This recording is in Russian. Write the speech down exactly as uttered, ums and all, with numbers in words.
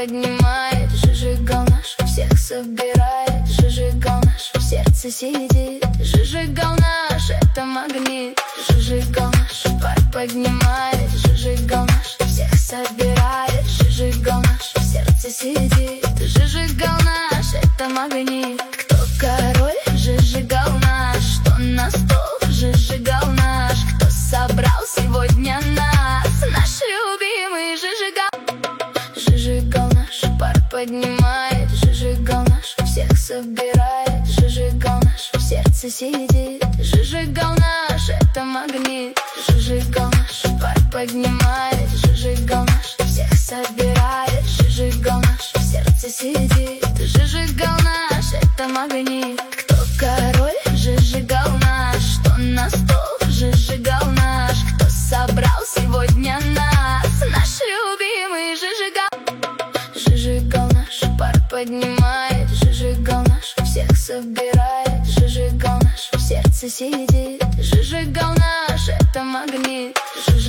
поднимает, зажигал наш, всех собирает, зажигал наш, в сердце сидит, зажигал наш, это магнит, зажигал наш, пар поднимает, зажигал наш, всех собирает, зажигал наш, в сердце сидит, зажигал наш, это магнит. Кто король? Зажигал наш, что на стол? Зажигал наш, кто собрал сегодня нас? Наш любимый зажигал. Зажигал наш, пар поднимает, зажигал наш, всех собирает, зажигал наш, в сердце сидит, зажигал наш, это магнит, зажигал наш, пар поднимает, зажигал наш, всех собирает, зажигал наш, в сердце сидит, зажигал наш, это магнит. Кто король? Зажигал наш, что на стол? Зажигал наш, кто собрал сегодня нас? Наш любимый зажигал. Зажигал наш, пар поднимает, зажигал наш, всех собирает, зажигал наш, в сердце сидит, зажигал наш, это магнит.